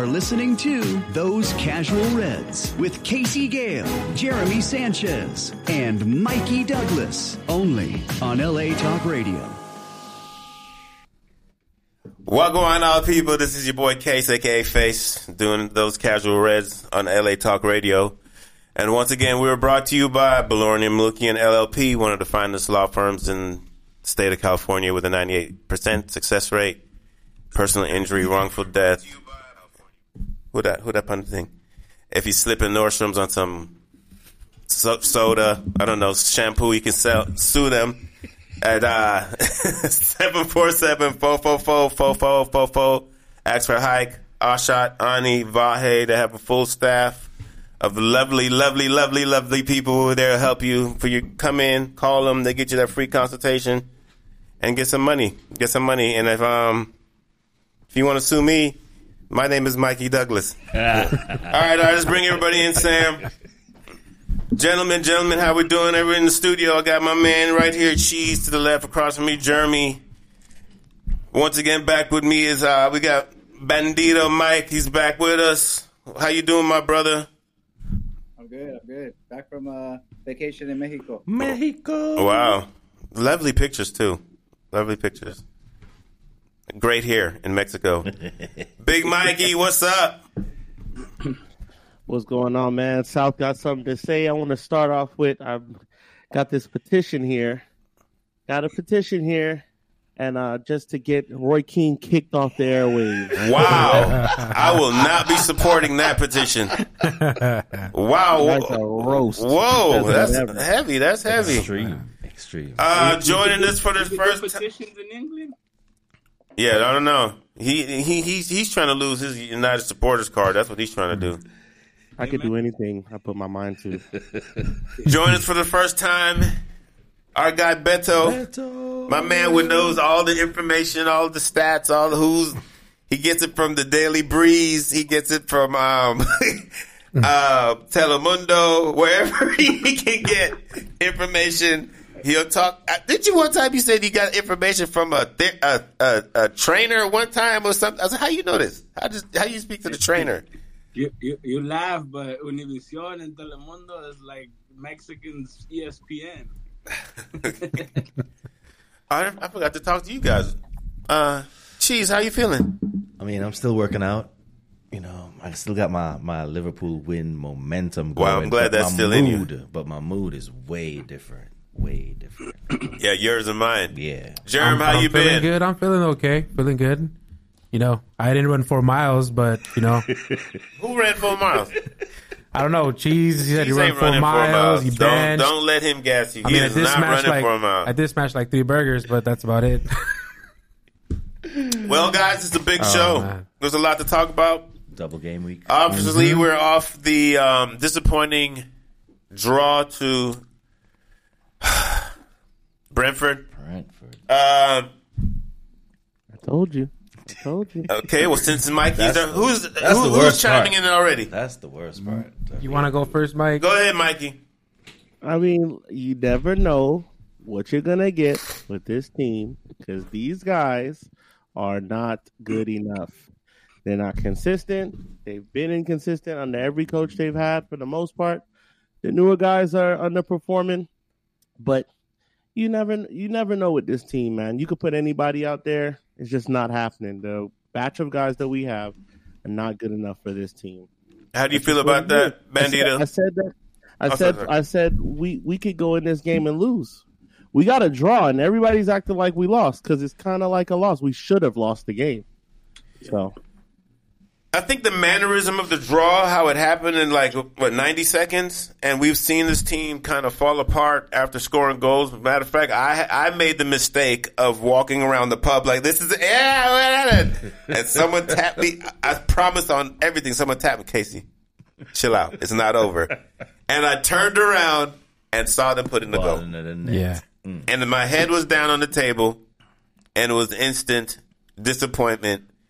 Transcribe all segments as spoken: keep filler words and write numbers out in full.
are listening to Those Casual Reds with Casey Gale, Jeremy Sanchez, and Mikey Douglas, only on L A Talk Radio. What going on, people? This is your boy Case, a k a. Face, doing Those Casual Reds on L A Talk Radio. And once again, we were brought to you by Bellorni and Mulliken L L P, one of the finest law firms in the state of California with a ninety-eight percent success rate. Personal injury, wrongful death. Who that? Who that pun thing? If you slip in Nordstrom's on some so- soda, I don't know, shampoo, you can sell, sue them at uh, seven four seven, four four four, four four four four. Ask for Hike, Ashat, Ani, Vahe. They have a full staff of lovely, lovely, lovely, lovely people who are there to help you. For you, come in, call them, they get you that free consultation, and get some money. Get some money, and if um. If you want to sue me, my name is Mikey Douglas. all right, all right, let's bring everybody in, Sam. Gentlemen, gentlemen, how we doing? Everyone in the studio. I got my man right here, Cheese, to the left, across from me, Jeremy. Once again, back with me is, uh, we got Bandito Mike. He's back with us. How you doing, my brother? I'm good, I'm good. Back from uh, vacation in Mexico. Mexico. Wow. Lovely pictures, too. Lovely pictures. Great hair in Mexico. Big Mikey, what's up? What's going on, man? South got something to say. I want to start off with, I've got this petition here. Got a petition here, and uh, just to get Roy Keane kicked off the airwaves. Wow. I will not be supporting that petition. Wow. That's a roast. Whoa, That's that's whatever. heavy. That's heavy. Extreme. Extreme. Uh, joining us for the Is first there time. petitions in England? Yeah, I don't know. He he he's he's trying to lose his United supporters card. That's what he's trying to do. I could do anything I put my mind to. Join us for the first time. Our guy Beto, Beto. my man who knows all the information, all the stats, all the who's. He gets it from the Daily Breeze. He gets it from um, uh, Telemundo, wherever he can get information. He'll talk. Did you one time you said you got information from a th- a, a a trainer one time or something? I was like, how you know this? How just how you speak to the trainer? You, you you laugh, but Univision and Telemundo is like Mexican's E S P N. I, I forgot to talk to you guys. Uh, Cheese, how you feeling? I mean, I'm still working out. You know, I still got my, my Liverpool win momentum going. Well, I'm glad but that's my still in you. mood, But my mood is way different. Way different. Yeah, yours and mine. Yeah. Jerem, I'm, how I'm you feeling been? good. I'm feeling okay. Feeling good. You know, I didn't run four miles, but you know, Who ran four miles? I don't know. Cheese, he said he Cheese ran ain't four running miles. four miles. He Don't, benched. don't let him gas you. I He mean, is at this not match, running like four miles. at this match, like three burgers, but that's about it. Well, guys, it's a big Oh, show. man. There's a lot to talk about. Double game week. Obviously, Mm-hmm. we're off the um, disappointing draw to Brentford. Brentford. Uh, I told you. I told you. okay, well, since Mikey's That's there, the- who's, that's who, the who's worst chiming part. in already? That's the worst part. You want to go first, Mike? Go ahead, Mikey. I mean, you never know what you're going to get with this team because these guys are not good enough. They're not consistent. They've been inconsistent under every coach they've had for the most part. The newer guys are underperforming, but you never you never know with this team, man. You could put anybody out there. It's just not happening. The batch of guys that we have are not good enough for this team. How do you feel about that, I said, Bandito? I said that. I Oh, said sorry. I said we, we could go in this game and lose. We got a draw, and everybody's acting like we lost because it's kind of like a loss. We should have lost the game. So I think the mannerism of the draw, how it happened in like, what, ninety seconds? And we've seen this team kind of fall apart after scoring goals. Matter of fact, I I made the mistake of walking around the pub like, this is, yeah, and someone tapped me. I promise on everything, someone tapped me, Casey, chill out. It's not over. And I turned around and saw them put in the Ball goal. into the net. Yeah. Mm. And my head was down on the table, and it was instant disappointment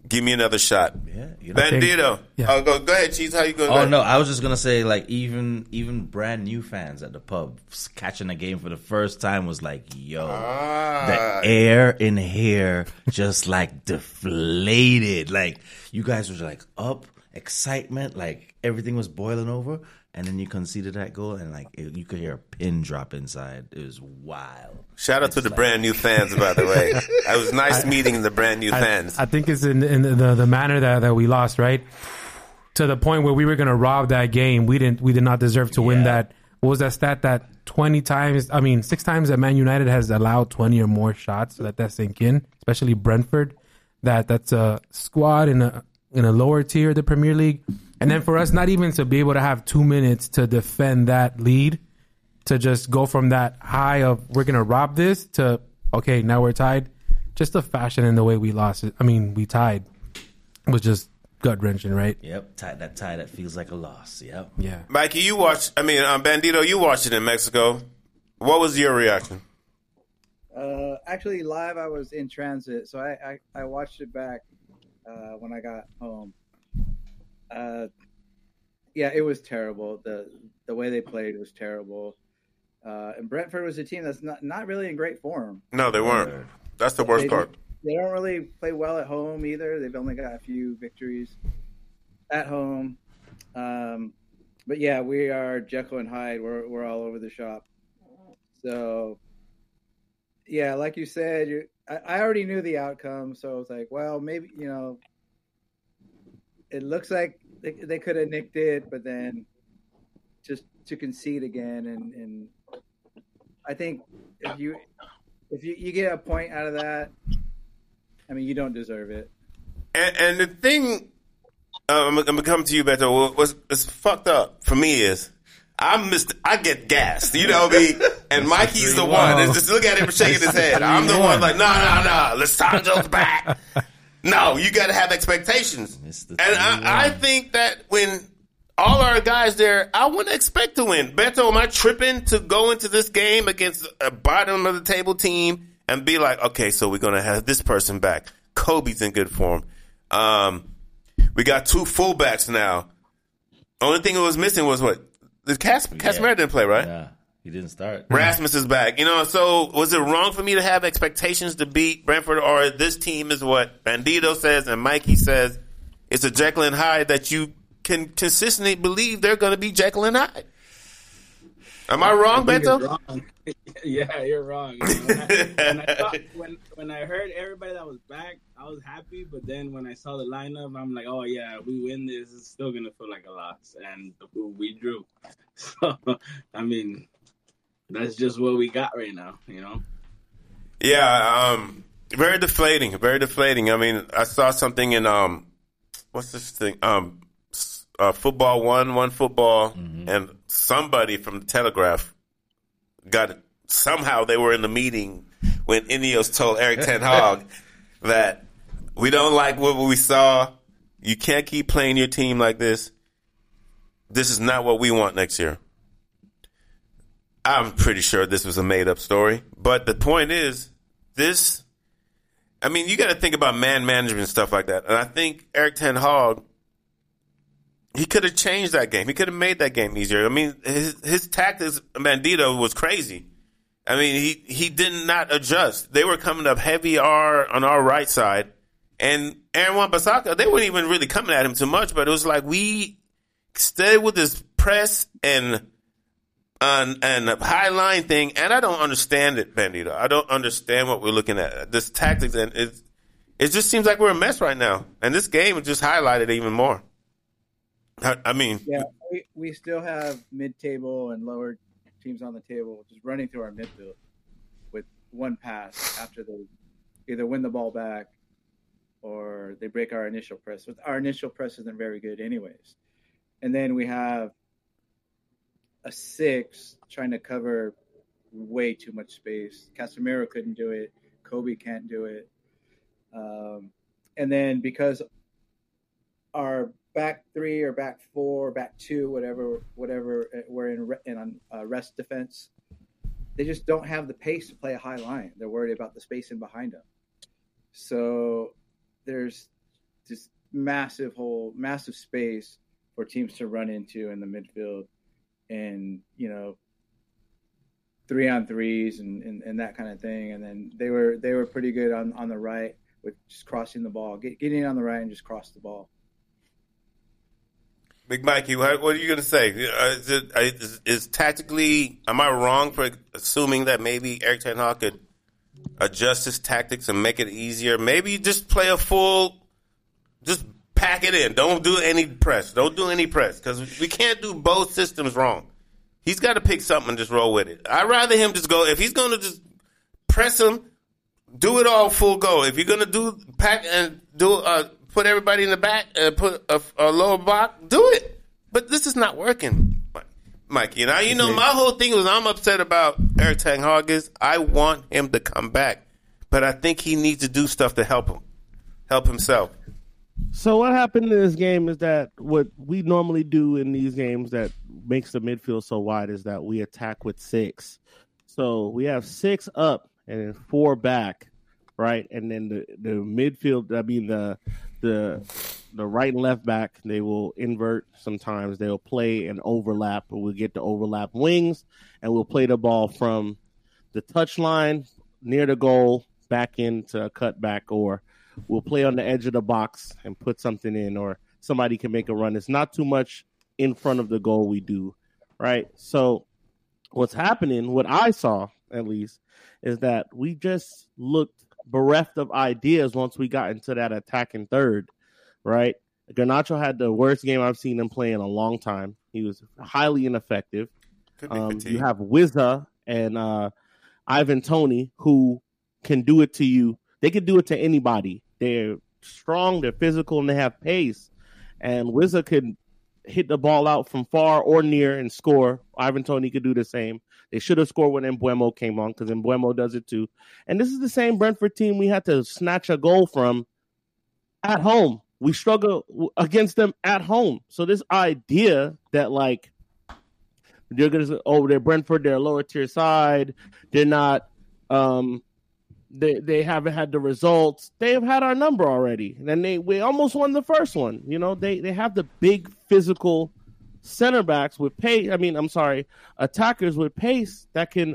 Give me another shot. Yeah, you know. Bandito. yeah. Oh, go, go ahead, Cheese. How you going? Oh no, I was just gonna say, like, even even brand new fans at the pub catching a game for the first time was like, yo, Ah. the air in here just like deflated. Like, you guys were like up, excitement, like everything was boiling over, and then you conceded that goal, and like it, you could hear a pin drop inside. It was wild. Shout out It's to the like- brand new fans, by the way. It was nice meeting the brand new I, fans. I think it's in, in the, the manner that, that we lost, right? To the point where we were going to rob that game. We didn't. We did not deserve to win Yeah. that. What was that stat? That twenty times. I mean, six times that Man United has allowed twenty or more shots. So let that sink in. Especially Brentford. That that's a squad in a in a lower tier of the Premier League. And then for us, not even to be able to have two minutes to defend that lead, to just go from that high of we're going to rob this to, okay, now we're tied. Just the fashion and the way we lost it. I mean, we tied was just gut wrenching, right? Yep, tie, that tie that feels like a loss. Yep. Yeah. Mikey, you watched, I mean, um, Bandito, you watched it in Mexico. What was your reaction? Uh, actually, live, I was in transit, so I, I, I watched it back uh, when I got home. Uh, yeah, it was terrible. The the way they played was terrible. Uh, and Brentford was a team that's not, not really in great form. No, they weren't. That's the worst They, part. they don't really play well at home either. They've only got a few victories at home. Um, but yeah, we are Jekyll and Hyde. We're we're all over the shop. So yeah, like you said, you, I, I already knew the outcome. So I was like, well, maybe, you know, it looks like they, they could have nicked it, but then just to concede again. And, and I think if you if you, you get a point out of that, I mean, you don't deserve it. And, and the thing, uh, I'm, I'm gonna come to you, Beto. What's, what's fucked up for me is I missed. I get gassed. You know what I mean? And Mikey's the one. It's just look at him shaking his head. I'm the one like, no, no, no. Lisandro's back. No, you got to have expectations. And I, I think that when all our guys there, I wouldn't expect to win. Beto, am I tripping to go into this game against a bottom of the table team and be like, okay, so we're going to have this person back. Kobe's in good form. Um, we got two fullbacks now. Only thing that was missing was what? The Cas- Yeah. Casemiro didn't play, right? Yeah, he didn't start. Rasmus is back. You know, so was it wrong for me to have expectations to beat Brentford, or this team is what Bandito says and Mikey says, it's a Jekyll and Hyde that you can consistently believe they're going to be Jekyll and Hyde? Am I wrong, I think you're Beto? wrong. Yeah, you're wrong. You know, when, I, when, I thought, when, when I heard everybody that was back, I was happy. But then when I saw the lineup, I'm like, oh, yeah, we win this. It's still going to feel like a loss. And we drew. So, I mean, that's just what we got right now, you know? Yeah, um, very deflating, very deflating. I mean, I saw something in, um, what's this thing? Um, uh, Football One, One Football, mm-hmm. and somebody from the Telegraph got it. Somehow they were in the meeting when Ineos told Erik ten Hag that we don't like what we saw. You can't keep playing your team like this. This is not what we want next year. I'm pretty sure this was a made-up story. But the point is, this, I mean, you got to think about man management and stuff like that. And I think Erik ten Hag, he could have changed that game. He could have made that game easier. I mean, his, his tactics, Bandito, was crazy. I mean, he, he did not adjust. They were coming up heavy R on our right side. And Aaron Wan-Bissaka, they weren't even really coming at him too much, but it was like we stayed with this press and and, and high line thing, and I don't understand it, Bandito. I don't understand what we're looking at. This tactics, and it, it just seems like we're a mess right now. And this game just highlighted it even more. I, I mean, yeah, we, we still have mid-table and lower teams on the table just running through our midfield with one pass after they either win the ball back or they break our initial press. Our initial press isn't very good anyways. And then we have a six trying to cover way too much space. Casemiro couldn't do it. Kobe can't do it. Um, and then because our back three or back four, back two, whatever, whatever, we're in, in uh, rest defense, they just don't have the pace to play a high line. They're worried about the spacing behind them. So there's just massive hole, massive space for teams to run into in the midfield, and you know, three on threes and, and, and that kind of thing. And then they were they were pretty good on, on the right with just crossing the ball, get, getting on the right and just cross the ball. Big Mikey, what, what are you going to say? Uh, is, it, is, is tactically, am I wrong for assuming that maybe Erik ten Hag could adjust his tactics and make it easier? Maybe just play a full, just pack it in. Don't do any press. Don't do any press because we can't do both systems wrong. He's got to pick something and just roll with it. I'd rather him just go, if he's going to just press him, do it all full go. If you're going to do pack and do uh, put everybody in the back and put a, a lower block, do it. But this is not working, Mike. You know, you know, my whole thing was I'm upset about Erik ten Hag is I want him to come back, but I think he needs to do stuff to help him, help himself. So what happened in this game is that what we normally do in these games that makes the midfield so wide is that we attack with six. So we have six up and then four back, right? And then the, the midfield, I mean the the the right and left back, they will invert sometimes. They'll play an overlap, or we'll get the overlap wings, and we'll play the ball from the touchline near the goal back into a cutback, or we'll play on the edge of the box and put something in, or somebody can make a run. It's not too much in front of the goal we do, right? So what's happening, what I saw at least, is that we just looked bereft of ideas once we got into that attacking third, right? Garnacho had the worst game I've seen him play in a long time. He was highly ineffective. Um, you have Wizza and uh, Ivan Toney who can do it to you. They can do it to anybody. They're strong, they're physical, and they have pace. And Wizza could hit the ball out from far or near and score. Ivan Toney could do the same. They should have scored when Mbeumo came on because Mbeumo does it too. And this is the same Brentford team we had to snatch a goal from at home. We struggle against them at home. So this idea that, like, they're going to, oh, they're Brentford, they're a lower tier side, they're not, um, they they haven't had the results. They have had our number already. And they we almost won the first one. You know, they, they have the big physical center backs with pace. I mean, I'm sorry, attackers with pace that can,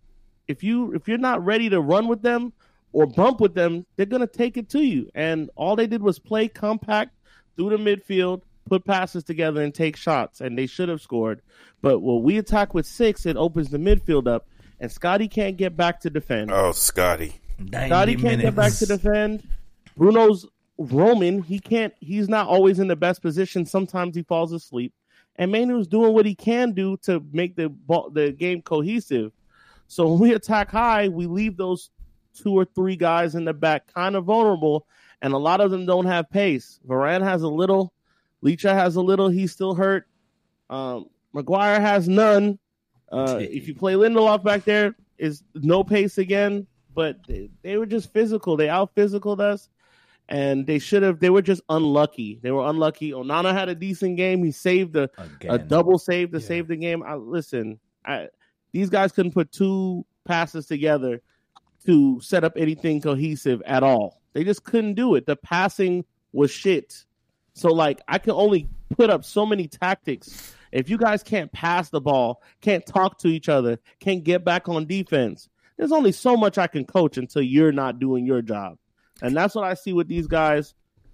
if you if you're not ready to run with them or bump with them, they're gonna take it to you. And all they did was play compact through the midfield, put passes together, and take shots. And they should have scored. But when we attack with six, it opens the midfield up, and Scotty can't get back to defend. Oh, Scotty! Scotty can't minutes. get back to defend. Bruno's roaming. He can't. He's not always in the best position. Sometimes he falls asleep. And Manu's doing what he can do to make the ball, the game cohesive. So when we attack high, we leave those two or three guys in the back kind of vulnerable, and a lot of them don't have pace. Varane has a little. Licha has a little. He's still hurt. Um, Maguire has none. Uh, if you play Lindelof back there, is no pace again. But they, they were just physical. They out-physicaled us. And they should have, they were just unlucky. They were unlucky. Onana had a decent game. He saved a, a double save to yeah. save the game. I, listen, I, these guys couldn't put two passes together to set up anything cohesive at all. They just couldn't do it. The passing was shit. So, like, I can only put up so many tactics. If you guys can't pass the ball, can't talk to each other, can't get back on defense, there's only so much I can coach until you're not doing your job. And that's what I see with these guys.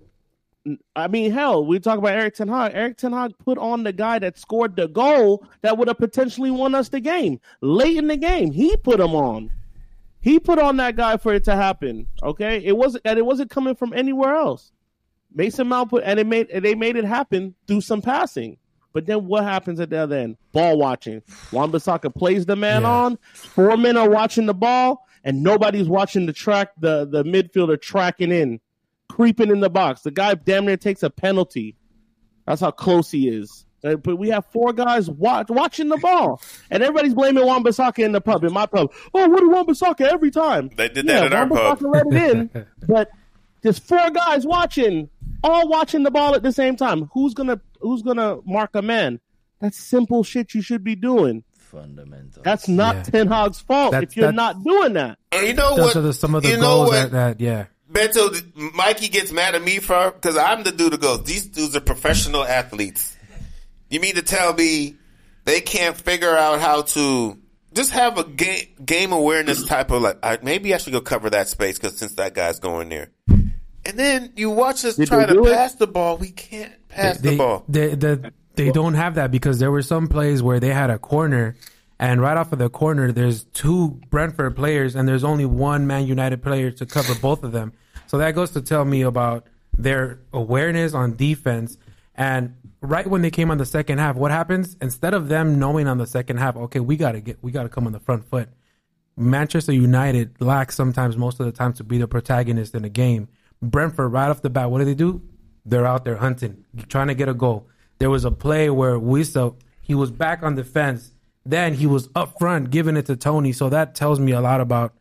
I mean, hell, we talk about Erik ten Hag. Erik ten Hag put on the guy that scored the goal that would have potentially won us the game. Late in the game, he put him on. He put on that guy for it to happen. Okay? It wasn't and it wasn't coming from anywhere else. Mason Mount put and it made and they made it happen through some passing. But then what happens at the other end? Ball watching. Wan-Bissaka plays the man yeah. on. Four men are watching the ball. And nobody's watching the track, the, the midfielder tracking in, creeping in the box. The guy damn near takes a penalty. That's how close he is. Uh, but we have four guys watch, watching the ball. And everybody's blaming Wan-Bissaka in the pub, in my pub. Oh, what did Wan-Bissaka every time? They did that yeah, in our pub. let it in. But there's four guys watching, all watching the ball at the same time. Who's gonna Who's gonna mark a man? That's simple shit you should be doing. Fundamental. That's not yeah. Ten Hag's fault that's, if you're not doing that. And you know Those what? are the, some of the you goals know that, that, yeah. Beto, Mikey gets mad at me for because I'm the dude that goes, these dudes are professional athletes. You mean to tell me they can't figure out how to just have a game, game awareness type of like, I, maybe I should go cover that space because since that guy's going there. And then you watch us Did try they to do it? pass the ball. We can't pass they, the ball. They, they, they don't have that because there were some plays where they had a corner, and right off of the corner, there's two Brentford players, and there's only one Man United player to cover both of them. So that goes to tell me about their awareness on defense. And right when they came on the second half, what happens? Instead of them knowing on the second half, okay, we gotta get, we gotta come on the front foot. Manchester United lacks sometimes, most of the time, to be the protagonist in a game. Brentford, right off the bat, what do they do? They're out there hunting, trying to get a goal. There was a play where Wissa, he was back on defense. Then he was up front giving it to Tony. So that tells me a lot about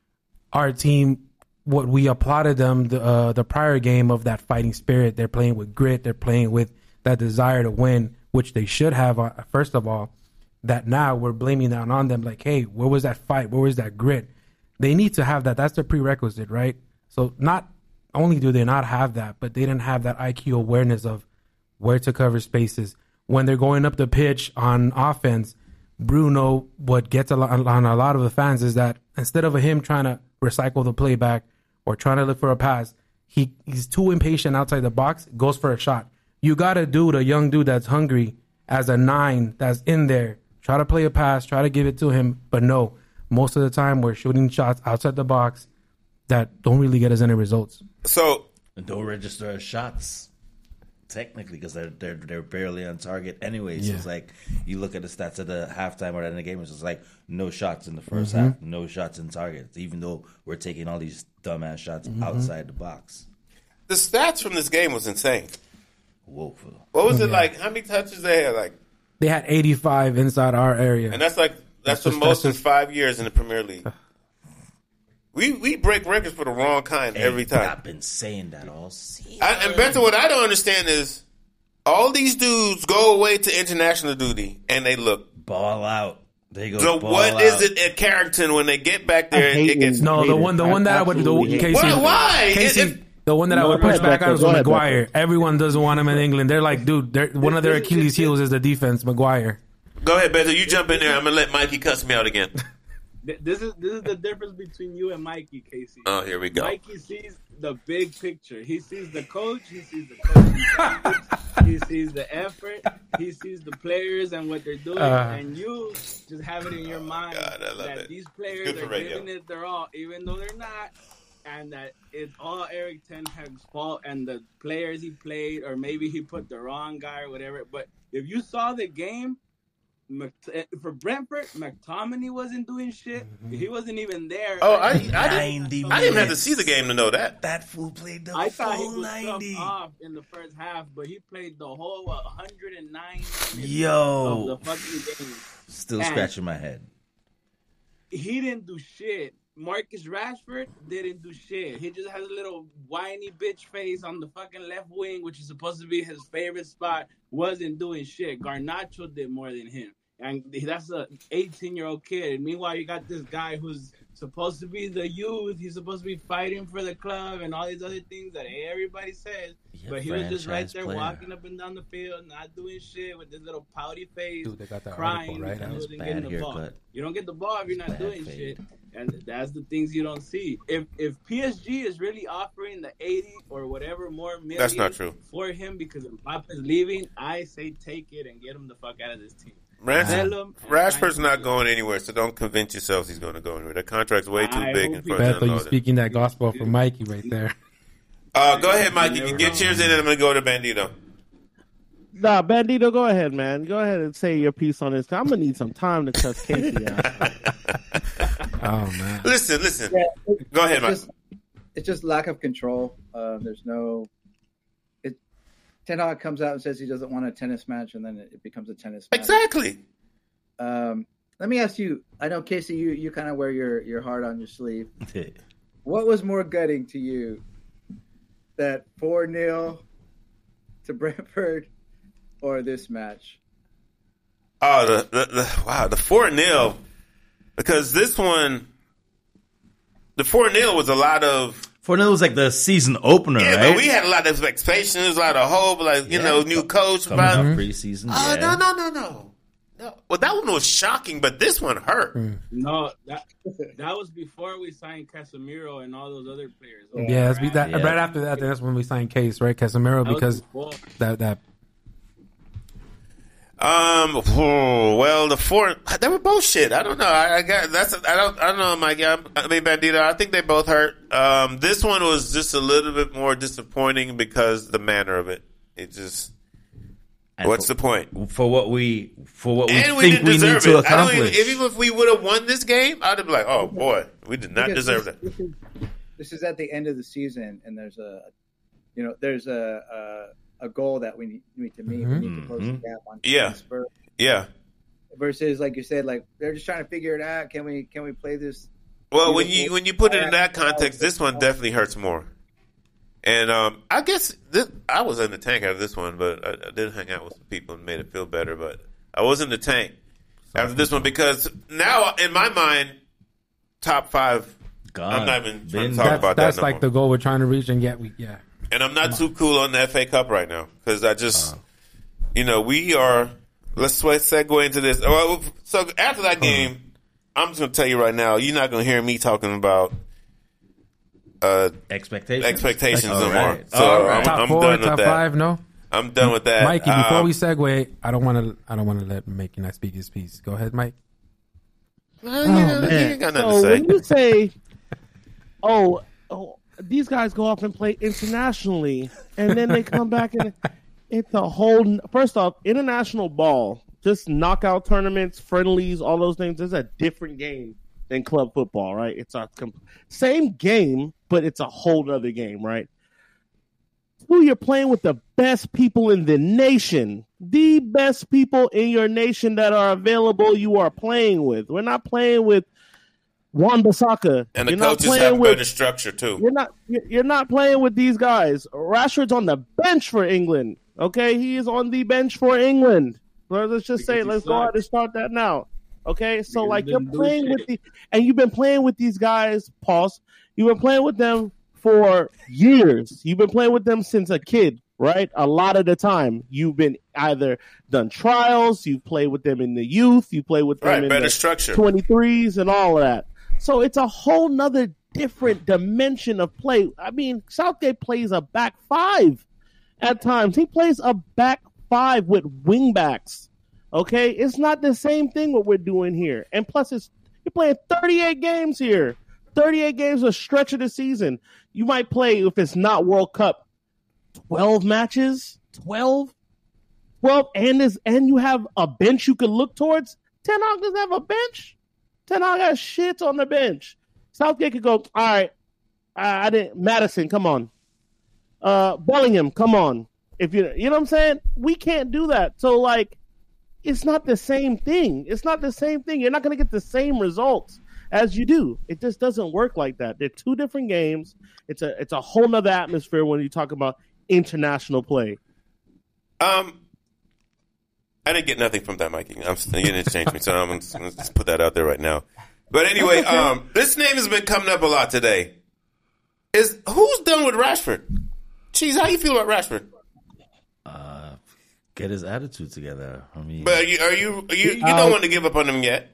our team, what we applauded them the, uh, the prior game of that fighting spirit. They're playing with grit. They're playing with that desire to win, which they should have, uh, first of all. That now we're blaming that on them. Like, hey, where was that fight? Where was that grit? They need to have that. That's the prerequisite, right? So not only do they not have that, but they didn't have that I Q awareness of where to cover spaces. When they're going up the pitch on offense, Bruno, what gets a lot, on a lot of the fans is that instead of him trying to recycle the playback or trying to look for a pass, he, he's too impatient outside the box, goes for a shot. You got to do the young dude that's hungry as a nine that's in there. Try to play a pass, try to give it to him, but no. Most of the time, we're shooting shots outside the box that don't really get us any results. So And don't register as shots, technically, because they're, they're they're barely on target anyway. So Yeah. it's like you look at the stats at the halftime or at the end of the game, it's just like no shots in the 1st Mm-hmm. half, no shots in targets, even though we're taking all these dumbass shots Mm-hmm. outside the box. the stats from this game was insane. Woeful. What was it Yeah. like? How many touches they had? Like, They had eighty-five inside our area. and that's like that's, That's the just- most that's in just- five years in the Premier League. We we break records for the wrong kind every Hey, time. I've been saying that all season. I, and Benton, what I don't understand is all these dudes go away to international duty and they look. Ball out. They go. So ball what out. is it at Carrington when they get back there? I hate It gets it. No, hate the it. one, the one that I would, the absolutely hate Casey, Why- why? Casey, If- the one that I No, would go push ahead, back on Beto. was Go ahead, Maguire. Beto. Everyone doesn't want him in England. They're like, dude, they're, one of their Achilles heels is the defense. Maguire. Go ahead, Benton. You jump in there. I'm gonna let Mikey cuss me out again. Th- This is this is the difference between you and Mikey, Casey. Oh, here we go. Mikey sees the big picture. He sees the coach. He sees the coaching tactics. He sees the effort. He sees the players and what they're doing. Uh. and you just have it in your mind God, I love that it. these players Good for are radio. giving it their all, even though they're not. And that it's all Eric Ten Hag's fault and the players he played, or maybe he put the wrong guy or whatever. But if you saw the game, Mc- for Brentford, McTominay wasn't doing shit. He wasn't even there. Oh, I I didn't, ninety I didn't have to minutes. see the game to know that. That fool played the I thought he full was ninety. subbed off in the first half, but he played the whole what, one hundred nine minutes of Yo, the fucking game. still And- scratching my head. He didn't do shit. Marcus Rashford didn't do shit. He just has a little whiny bitch face on the fucking left wing, which is supposed to be his favorite spot. Wasn't doing shit. Garnacho did more than him. And that's a eighteen-year-old kid. And meanwhile, you got this guy who's supposed to be the youth. He's supposed to be fighting for the club and all these other things that everybody says. Yeah, but he was just right franchise there player. walking up and down the field, not doing shit with this little pouty face, Dude, they got that crying article, right? because he His wasn't bad getting the ball. haircut. You don't get the ball if you're not Bad doing fade. shit. And that's the things you don't see. If if P S G is really offering the eighty or whatever more million That's not true. for him because Mbappe's leaving, I say take it and get him the fuck out of this team. Rash, Sell him and Rashford's sign not him. going anywhere, so don't convince yourselves he's going to go anywhere. That contract's way too I big hope in he front Beto, of you him. speaking that gospel for Mikey right there. Uh, go ahead, Mikey. You get yours in, and I'm going to go to Bandito. Nah, Bandito, go ahead, man. Go ahead and say your piece on this. I'm gonna need some time to cuss Casey out. Oh man. Listen, listen. Yeah, it- Go ahead, it's Mike. just, it's just lack of control. Uh, there's no. It, Ten Hag comes out and says he doesn't want a tennis match, and then it, it becomes a tennis match. Exactly. Um, let me ask you. I know Casey, you you kind of wear your your heart on your sleeve. What was more gutting to you, that four nil to Brentford, or this match? Oh, the, the, the wow, the four nil. Because this one, the four nil was a lot of For it was like the season opener, Yeah, right? but we had a lot of expectations, a lot of hope, like, you Yeah. know, new coach. Coming But, off Mm-hmm. preseason. oh, yeah. no, no, no, no. No. Well, that one was shocking, but this one hurt. No, that that was before we signed Casemiro and all those other players. Yeah, that's be that Yeah. right after that. That's when we signed Case, right? Casemiro, That was because before. that that Um. oh, well, the four they were both shit. I don't know. I, I got that's. I don't. I don't know, Mike. I, I mean, Bandito. I think they both hurt. Um. This one was just a little bit more disappointing because the manner of it. It just. And What's for, the point? for what we for what we And we think didn't we need deserve to it. I don't even, accomplish? if, even if we would have won this game, I'd have been like, "Oh boy, we did not Because deserve this, that." This is, this is at the end of the season, and there's a, you know, there's a a, a goal that we need, need to meet. We need to close the gap on Yeah. Spurs. Yeah. Versus, like you said, like they're just trying to figure it out. Can we can we play this? Well, when you when you put it in that context, this one definitely hurts more. And um, I guess this, I was in the tank after this one, but I, I did hang out with some people and made it feel better. But I was in the tank after this one because now, in my mind, top five. God, I'm not even trying been- to talk that's, about that's that. No like more. the goal we're trying to reach, and yet we yeah. And I'm not too cool on the F A Cup right now because I just, Uh. you know, we are. Let's segue into this. Well, so after that game, I'm just going to tell you right now, you're not going to hear me talking about uh, expectations. expectations All no more. right. So All right. I'm, Top I'm four, done with top that. five, no. I'm done with that. Mikey, before Um, we segue, I don't want to. I don't want to let Mikey not speak his piece. Go ahead, Mike. well, you know, he Man. ain't got nothing So to say. when you say, oh, oh, these guys go off and play internationally, and then they come back and it's a whole. First off, international ball, just knockout tournaments, friendlies, all those things. Is a different game than club football, right? It's a com- same game, but it's a whole other game, right? Who you're playing with the best people in the nation, the best people in your nation that are available. You are playing with. We're not playing with Juan Bissaka. And the You're not coaches playing have with- better structure, too. You're not. You're not playing with these guys. Rashford's on the bench for England. Okay, he is on the bench for England. Well, let's just say, Because he let's go out sucks. and start that now. Okay, so Because like he you're didn't do playing shit. with the, and you've been playing with these guys, Pauls. You've been playing with them for years. You've been playing with them since a kid, right? A lot of the time, you've been either done trials, you've played with them in the youth, you play with them Right, in better the structure. twenty-threes and all of that. So it's a whole nother different dimension of play. I mean, Southgate plays a back five at times. He plays a back five with wing backs. Okay, it's not the same thing what we're doing here. And plus, it's you're playing thirty-eight games here. thirty-eight games a stretch of the season. You might play, if it's not World Cup, twelve matches, twelve, twelve, and is and you have a bench you could look towards. Ten Hag doesn't have a bench. Ten Hag has shit on the bench. Southgate could go, all right, I, I didn't. Madison, come on. Uh, Bellingham, come on. If you, you know what I'm saying, we can't do that. So like, it's not the same thing. It's not the same thing. You're not going to get the same results as you do. It just doesn't work like that. They're two different games. It's a it's a whole nother atmosphere when you talk about international play. Um, I didn't get nothing from that, Mikey. I'm, you didn't change me, so I'm going to just put that out there right now. But anyway, um, this name has been coming up a lot today. Is who's done with Rashford? Cheese, how you feel about Rashford? Uh, get his attitude together. I mean, But are you are you, are you, you don't want to give up on him yet?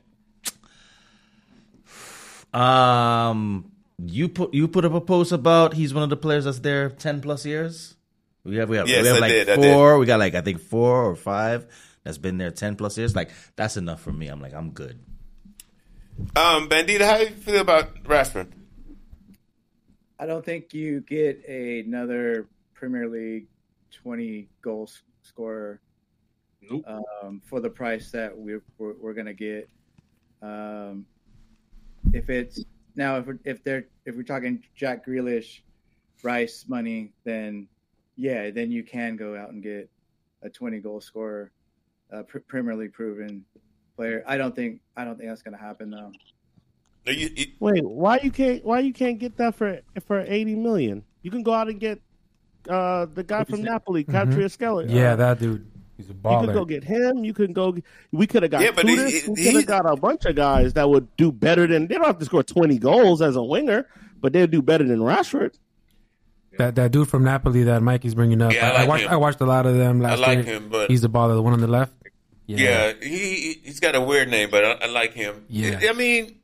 um, you put you put up a post about he's one of the players that's there ten plus years. We have we have Yes, we have I like did, I four. We got like I think four or five that's been there ten plus years. Like that's enough for me. I'm like I'm good. Um, Bandita, how you feel about Rashford? I don't think you get another Premier League twenty goal s- scorer Nope. um, for the price that we're we're, we're going to get. Um, if it's now, if we're, if they're if we're talking Jack Grealish, Rice money, then yeah, then you can go out and get a twenty goal scorer, uh, pr- Premier League proven player. I don't think I don't think that's going to happen though. Are you, you, Wait, why you can't why you can't get that for for eighty million? You can go out and get uh, the guy from Napoli, Kvaratskhelia. Yeah, Uh, that dude. He's a You baller. could go get him. You could go. We could have got Yeah, but he- Kudus. We he- could have got a bunch of guys that would do better than. They don't have to score twenty goals as a winger, but they'll do better than Rashford. That that dude from Napoli that Mikey's bringing up. Yeah, I I, I like watched. him. I watched a lot of them I last like year. him, but He's the baller, the one on the left. yeah, he he's got a weird name, but I, I like him. Yeah. I mean,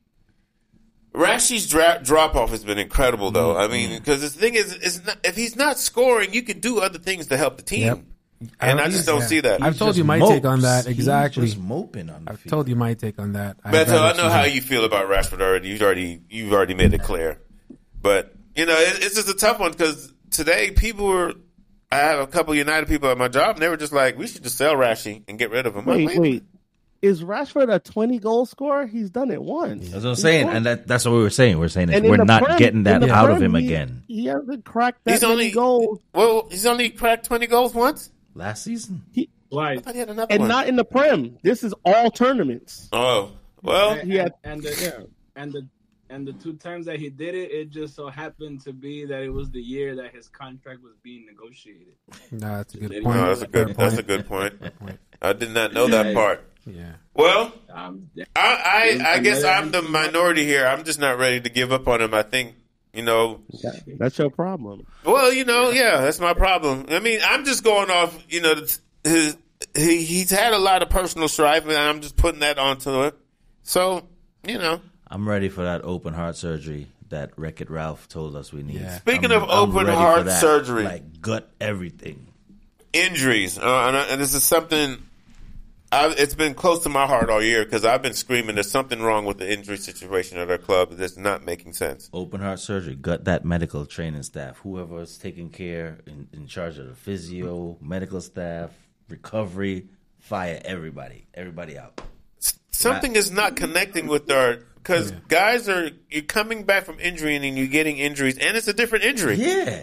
Rashi's dra- drop off has been incredible, though. Mm-hmm. I mean, because the thing is, is not, if he's not scoring, you can do other things to help the team. Yep. And I- I just don't yeah. see that. I've told Just you my mopes. take on that. He's Exactly. just moping on the I've field. told you my take on that. I'd Beto, I rather know see how him. you feel about Rashford already. You've already you've already made it clear. But you know, it, it's just a tough one because today people were. I have a couple United people at my job, and they were just like, "We should just sell Rashi and get rid of him." I'm Wait, like, wait. Is Rashford a twenty goal scorer? He's done it once. That's what I'm saying, and that, that's what we were saying. We're saying that And in we're the not Prem- getting that in the out of Prem, him he- again. He hasn't cracked that He's many only goals, well, he's only cracked twenty goals once. Last season, Why? I thought he had another and one. not in the Prem. This is all tournaments. oh well, And, he had- and the and the and the two times that he did it, it just so happened to be that it was the year that his contract was being negotiated. No, that's a good No, point. no, that's a good Fair that's a point. good point. Fair point. I did not know that Yeah. part. Yeah. Well, Um, I I, I guess I'm the minority here. I'm just not ready to give up on him. I think you know. That- that's your problem. Well, you know, yeah, that's my problem. I mean, I'm just going off. You know, his he he's had a lot of personal strife, and I'm just putting that onto it. So you know. I'm ready for that open heart surgery that Wreck-It Ralph told us we need. Yeah. Speaking I'm- of I'm open ready for heart that. surgery. like gut everything. Injuries, uh, and, I- and this is something. I, it's been close to my heart all year because I've been screaming. There's something wrong with the injury situation at our club that's not making sense. Open heart surgery, gut that medical training staff, whoever is taking care in, in charge of the physio, medical staff, recovery, fire everybody, everybody out. Something is not connecting with our because guys are you're coming back from injury and then you're getting injuries, and it's a different injury. Yeah.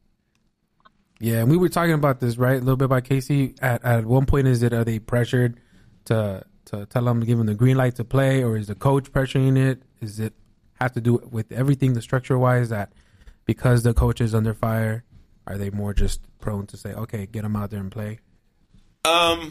Yeah, and we were talking about this, right? A little bit about Casey. At at one point, is it are they pressured to to tell them to give them the green light to play, or is the coach pressuring it? Is it have to do with everything, the structure wise, that because the coach is under fire, are they more just prone to say, okay, get them out there and play? Um.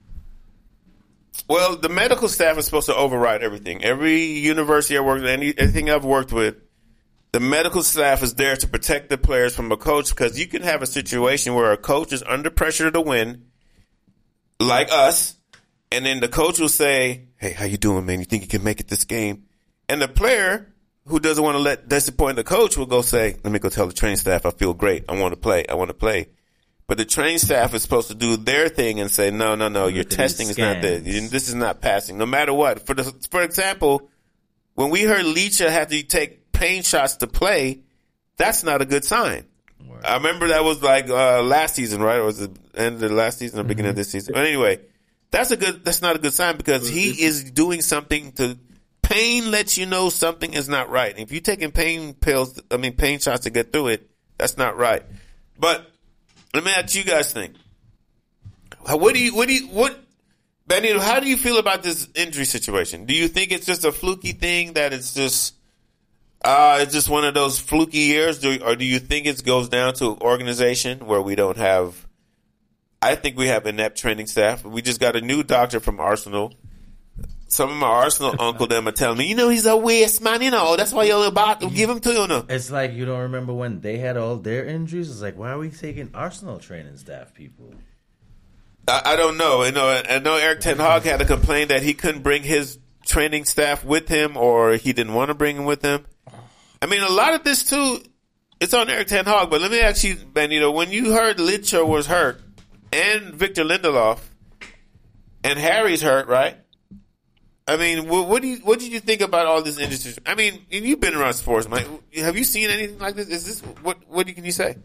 Well, the medical staff is supposed to override everything. Every university I worked with, any, anything I've worked with, the medical staff is there to protect the players from a coach because you can have a situation where a coach is under pressure to win, like us, and then the coach will say, "Hey, how you doing, man? You think you can make it this game?" And the player who doesn't want to let disappoint the coach will go say, "Let me go tell the training staff I feel great. I want to play. I want to play." But the training staff is supposed to do their thing and say, no, no, no, your Look at testing these is not there. scans. This is not passing, no matter what. For the, for example, when we heard Leacha had to take pain shots to play, that's not a good sign. Word. I remember that was like uh, last season, right? Or was it end of the last season or beginning of this season? But anyway, that's a good. That's not a good sign because he is doing something to. Pain lets you know something is not right. If you're taking pain pills, I mean pain shots to get through it, that's not right. But let me ask you guys think. What do you? What do you? What? Benito, how do you feel about this injury situation? Do you think it's just a fluky thing that it's just, uh, it's just one of those fluky years, do, or do you think it goes down to organization where we don't have? I think we have inept training staff. We just got a new doctor from Arsenal. Some of my Arsenal uncle them are telling me, you know, he's a waste man. You know, that's why you're about to give him to you. Know. It's like you don't remember when they had all their injuries. It's like, why are we taking Arsenal training staff people? I, I don't know. You know, I know Eric Ten Hag had a complaint that he couldn't bring his training staff with him, or he didn't want to bring him with him. I mean, a lot of this too, it's on Eric Ten Hag. But let me ask you, Benito, when you heard Licha was hurt and Victor Lindelof and Harry's hurt, right? I mean, what, what do you what did you think about all this industry? I mean, you've been around sports, Mike. Have you seen anything like this? Is this what what can you say?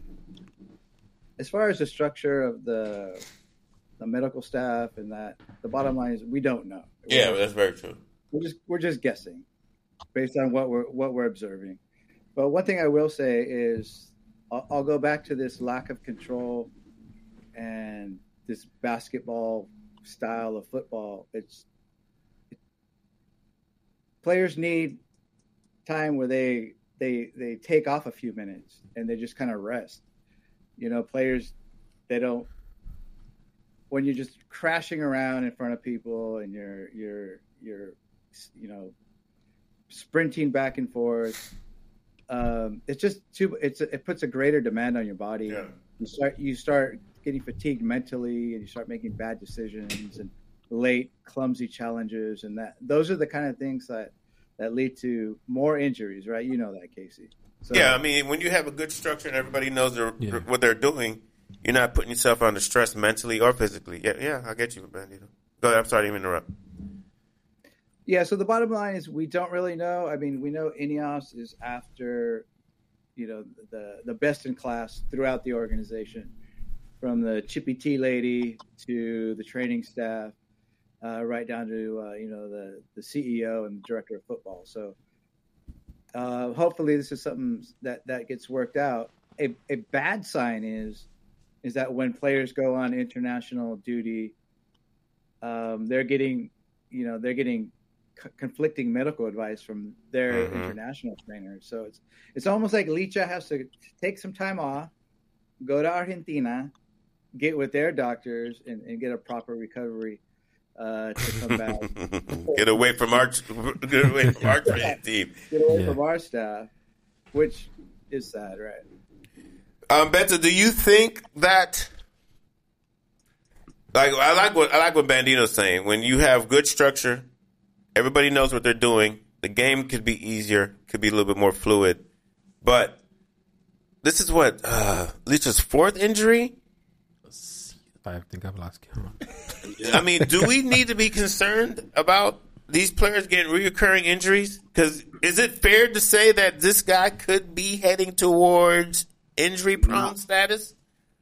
As far as the structure of the the medical staff and that, the bottom line is we don't know. Yeah, that's very true. We're just we're just guessing based on what we're what we're observing. But one thing I will say is I'll, I'll go back to this lack of control and this basketball style of football. It's players need time where they they they take off a few minutes and they just kind of rest. You know, players, they don't, when you're just crashing around in front of people and you're you're you're you know sprinting back and forth, um, it's just too. It's it puts a greater demand on your body. Yeah. You start you start getting fatigued mentally, and you start making bad decisions and late, clumsy challenges, and that those are the kind of things that that lead to more injuries, right? You know that, Casey. So, yeah, I mean, when you have a good structure and everybody knows they're, Yeah. what they're doing, you're not putting yourself under stress mentally or physically. Yeah, yeah, I get you, Bandito. Go ahead. I'm sorry to interrupt. Yeah, so the bottom line is we don't really know. I mean, we know Ineos is after, you know, the the best in class throughout the organization, from the Chippy Tea lady to the training staff, uh, right down to uh, you know the the C E O and the director of football. So uh, hopefully this is something that that gets worked out. A a bad sign is is that when players go on international duty, um, they're getting you know they're getting conflicting medical advice from their Mhm. international trainers. So it's it's almost like Licha has to take some time off, go to Argentina, get with their doctors, and, and get a proper recovery uh, to come back. Get away from our get away from our training team. Get away Yeah. from our staff, which is sad, right? Um, Beto, do you think that? Like, I like what I like what Bandito's saying. When you have good structure, everybody knows what they're doing. The game could be easier, could be a little bit more fluid. But this is what uh, Licha's fourth injury. I think I've lost count. I mean, do we need to be concerned about these players getting reoccurring injuries? Because is it fair to say that this guy could be heading towards injury-prone No. status?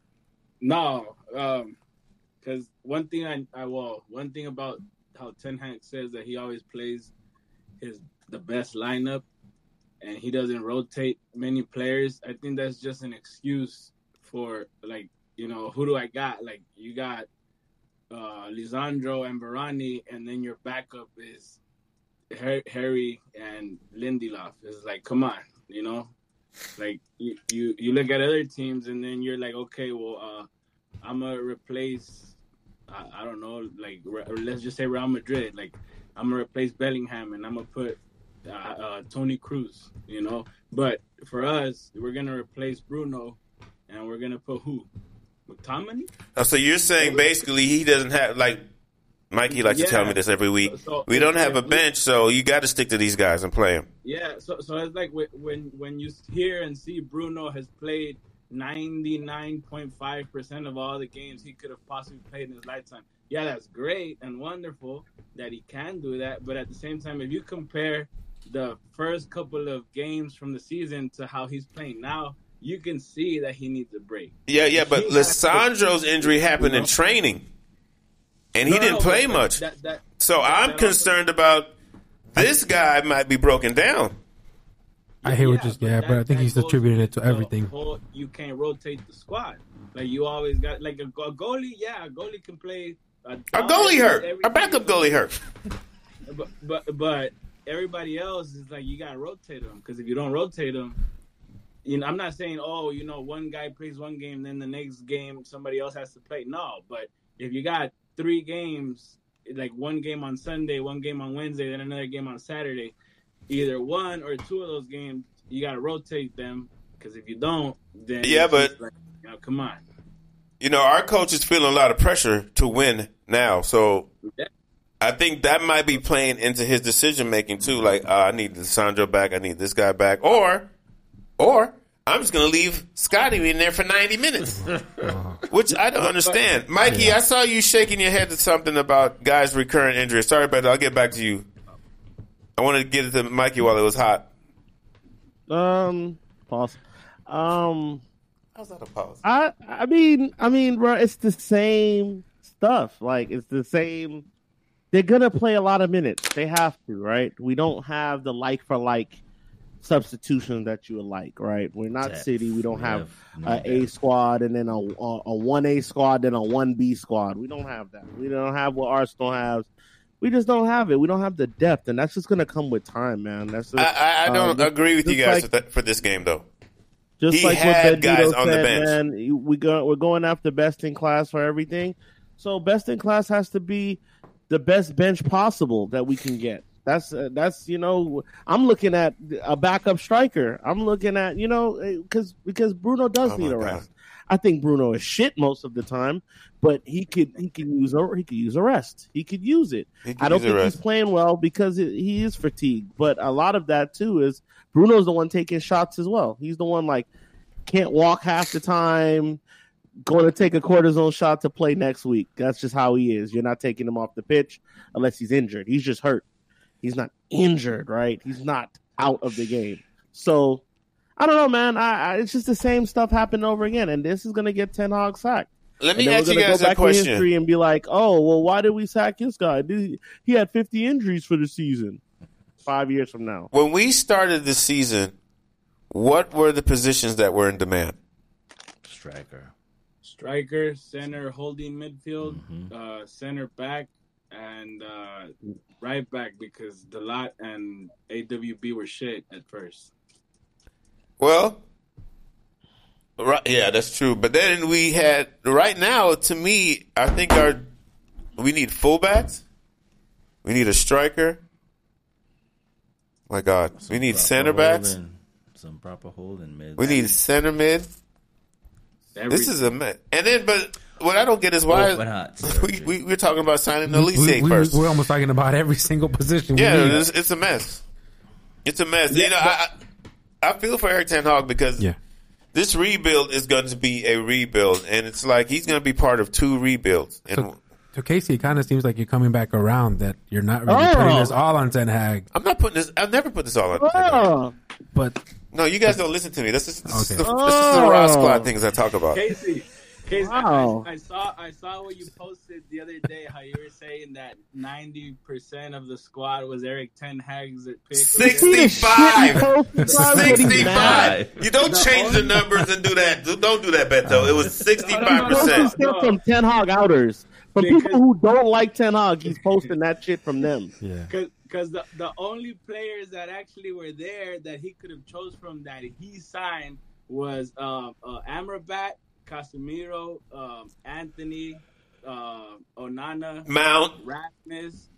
No, because one thing I, I well, one thing about how Ten Hag says that he always plays his the best lineup, and he doesn't rotate many players. I think that's just an excuse for, like, you know, who do I got? Like, you got uh, Lisandro and Varane, and then your backup is Har- Harry and Lindelof. It's like, come on, you know? Like, you, you, you look at other teams, and then you're like, okay, well, uh, I'm going to replace, I, I don't know, like, or let's just say Real Madrid. Like, I'm going to replace Bellingham, and I'm going to put uh, uh, Tony Cruz, you know? But for us, we're going to replace Bruno, and we're going to put who? McTominay? Oh, so you're saying basically he doesn't have, like Mikey likes to tell me this every week. So- so we don't have a if we- bench, so you got to stick to these guys and play them. Yeah, so so it's like wh- when when you hear and see Bruno has played ninety-nine point five percent of all the games he could have possibly played in his lifetime. Yeah, that's great and wonderful that he can do that. But at the same time, if you compare the first couple of games from the season to how he's playing now, you can see that he needs a break. Yeah, yeah, but He has to- Lissandro's injury happened in know? training, and he No, didn't no, play but much. That, that, So that- I'm that also- concerned about this guy might be broken down. I hear what Yeah, you yeah, that- but I think that he's goes attributing it to the everything. whole- you can't rotate the squad. Like, you always got, like, a, go- a goalie, yeah, a goalie can play. A, Our goalie hurt. every- Our backup goalie hurt. But, but but everybody else is like, you got to rotate them, because if you don't rotate them, you know, I'm not saying, oh, you know, one guy plays one game, then the next game somebody else has to play. No, but if you got three games, like one game on Sunday, one game on Wednesday, then another game on Saturday, either one or two of those games, you got to rotate them, because if you don't, then Yeah, it's but- just like, you know, come on. You know, our coach is feeling a lot of pressure to win now, so Yeah. I think that might be playing into his decision making too. Like, uh, I need Lissandro back, I need this guy back, or, or I'm just gonna leave Scotty in there for ninety minutes, which I don't understand. Mikey, I saw you shaking your head to something about guys' recurrent injuries. Sorry, but I'll get back to you. I wanted to get it to Mikey while it was hot. Um, pause. Um, How's that a pause? I I mean I mean, bro, it's the same stuff. Like, it's the same. They're gonna play a lot of minutes. They have to, right? We don't have the like for like substitution that you would like, right? We're not Depth. City. We don't We have have no a A depth. squad and then a a one A squad, then a one B squad. We don't have that. We don't have what Arsenal has. We just don't have it. We don't have the depth, and that's just gonna come with time, man. That's just, I, I, I don't um, agree with you just guys like- with that, for this game, though. Just He like had what guys Bandito on the said, bench. man, you- we go, we're going after best in class for everything. So best in class has to be the best bench possible that we can get. That's uh, that's you know I'm looking at a backup striker. I'm looking at you know because because Bruno does Oh need my a God. rest. I think Bruno is shit most of the time, but he could he could use a he could use a rest. He could use it. He could I don't use a think rest. he's playing well because it, he is fatigued. But a lot of that too is Bruno's the one taking shots as well. He's the one like can't walk half the time. Going to take a cortisone shot to play next week. That's just how he is. You're not taking him off the pitch unless he's injured. He's just hurt. He's not injured, right? He's not out of the game. So I don't know, man. I, I it's just the same stuff happening over again, and this is going to get Ten Hag sacked. Let me And then ask we're you gonna guys go a back in history question. and be like, oh, well, why did we sack this guy? Did- He had fifty injuries for the season. Five years from now. When we started the season, what were the positions that were in demand? Striker. Striker, center, holding midfield, Mhm. uh, center back, and uh, right back because Delot and A W B were shit at first. Well, right, yeah, that's true. But then we had right now. To me, I think our we need fullbacks. We need a striker. My God, we need Proper center backs. holding, some proper holding mid. We need center mid. Every, This is a mess. And then, but what I don't get is why Open heart we, surgery. we we're talking about signing the We, Elise we, first. we're almost talking about every single position. we Yeah, need. it's, it's a mess. It's a mess. Yeah, you know, I, I I feel for Eric Ten Hag because yeah. this rebuild is going to be a rebuild, and it's like he's going to be part of two rebuilds. And So, so Casey, it kind of seems like you're coming back around that you're not really Oh. putting this all on Ten Hag, I'm not putting this. I've never put this all on. Ten Hag. Oh, but No, you guys don't listen to me. This is this, is, Okay. the, this is the Raw Oh. Squad things I talk about. Casey, Casey, Wow. I, I saw I saw what you posted the other day. How you were saying that ninety percent of the squad was Eric Ten Hag's pick. Sixty-five. Sixty-five. mad. You don't change the numbers and do that. Don't do that, Beto. It was sixty-five Posting percent. stuff from Ten Hag outers. From Because- people who don't like Ten Hag, he's posting that shit from them. yeah, Because the, the only players that actually were there that he could have chose from that he signed was um, uh, Amrabat, Casemiro, um, Anthony, uh, Onana, Mount. Rasmus,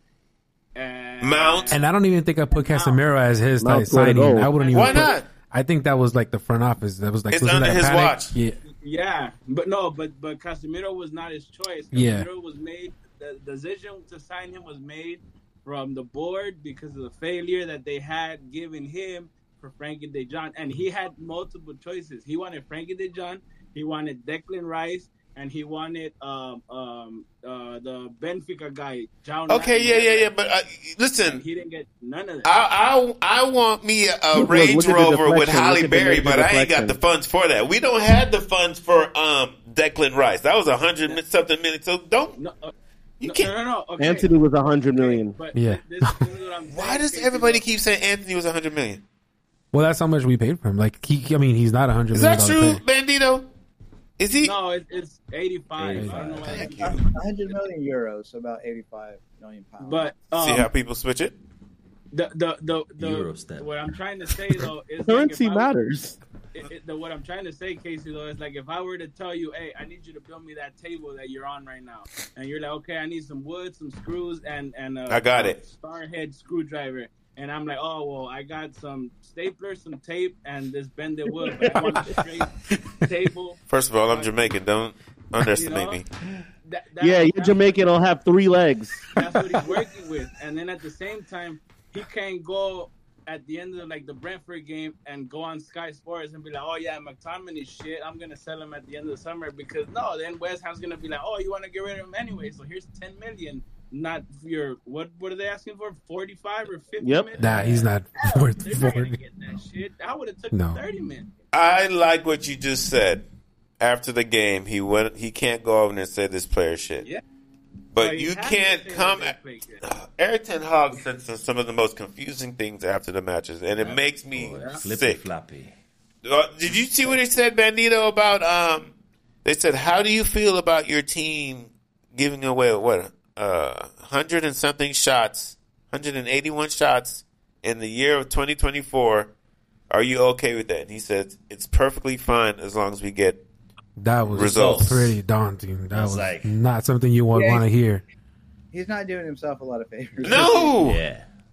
and Mount. and I don't even think I put Casemiro as his Not like, scored a signing. goal. I wouldn't even. Why put- not? I think that was like the front office. That was like It's wasn't under that his panic? watch. Yeah, Yeah, but no, but but Casemiro was not his choice. Yeah. Casemiro was made. The decision to sign him was made from the board because of the failure that they had given him for Frankie De Jong, and he had multiple choices. He wanted Frankie De Jong, he wanted Declan Rice, and he wanted um um uh the Benfica guy, John. Okay, yeah, yeah, yeah. But uh, And listen, he didn't get none of that. I, I I want me a, a Look, Range look at the Rover with deflection. Halle Look at the Berry, major but I ain't got deflection. the funds for that. We don't have the funds for um Declan Rice. That was a hundred mi- something million. So don't. no, uh, You no, can't- no, no, no. Okay. Anthony was a hundred million. But Yeah. this, this is what I'm Why saying, does Casey, everybody though. keep saying Anthony was a hundred million? well, that's how much we paid for him. Like, he, I mean, he's not a hundred Is million that dollar true, player. Bandito? Is he? No, it, it's eighty-five. I don't know why. Thank they keep- you. one hundred million euros, so about eighty-five million pounds. But um, See how people switch it? the the the, the Eurostep. what I'm trying to say though is Currency like if I- matters. It, it, the, what I'm trying to say, Casey, though, is like if I were to tell you, hey, I need you to build me that table that you're on right now, and you're like, okay, I need some wood, some screws, and and a, I got a it. Starhead screwdriver, and I'm like, oh well, I got some staplers, some tape, and this bended wood, but I want a straight table. First of all, I'm Jamaican. Don't underestimate You know? me. That, that, Yeah, you're that's- Jamaican. Will have three legs. That's what he's working with, and then at the same time, he can't go at the end of like the Brentford game and go on Sky Sports and be like, "Oh yeah, McTominay shit, I'm gonna sell him at the end of the summer," because no, then West Ham's gonna be like, "Oh, you want to get rid of him anyway? So here's ten million, not your what? What are they asking for? Forty-five or fifty? Yep. million? Nah, he's not Hell, worth they're not gonna forty. get that shit. I would have took No. the thirty million. I like what you just said. After the game, he went. He can't go over and say this player shit. Yeah. But Like, you he has to can't say come. that they play good. Eric Ten Hag said some, some of the most confusing things after the matches, and it makes me Flippy sick. floppy. Uh, did you see what he said, Bandito, about? Um, they said, "How do you feel about your team giving away what uh, hundred and something shots, hundred and eighty-one shots in the year of twenty twenty-four? Are you okay with that?" And he said, "It's perfectly fine as long as we get." That was Results. pretty daunting. That It's was like- not something you would Yeah. want to hear. he's not doing himself a lot of favors. No, Yeah.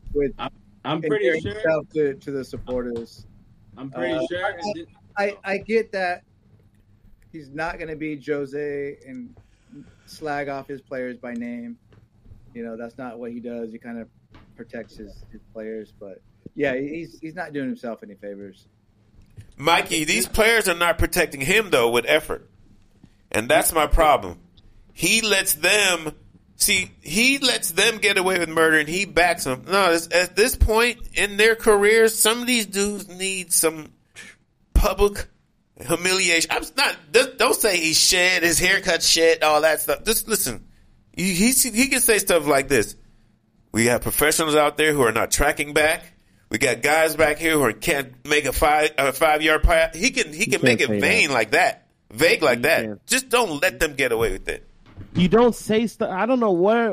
with I'm, I'm pretty endearing sure. himself to, to the supporters. I'm pretty Uh, sure. and thi- I, I get that he's not going to be Jose and slag off his players by name. You know, that's not what he does. He kind of protects his, his players. But, yeah, he's he's not doing himself any favors. Mikey, these players are not protecting him, though, with effort. And that's my problem. He lets them see. He lets them get away with murder, and he backs them. No, this, at this point in their careers, some of these dudes need some public humiliation. I'm not. Don't say he shed his haircut, shed all that stuff. Just listen. He he, he can say stuff like this. We have professionals out there who are not tracking back. We got guys back here who can't make a five a five yard pass. He can he can make it vain like that, vague like that. can't. Just don't let them get away with it. You don't say stuff. I don't know where.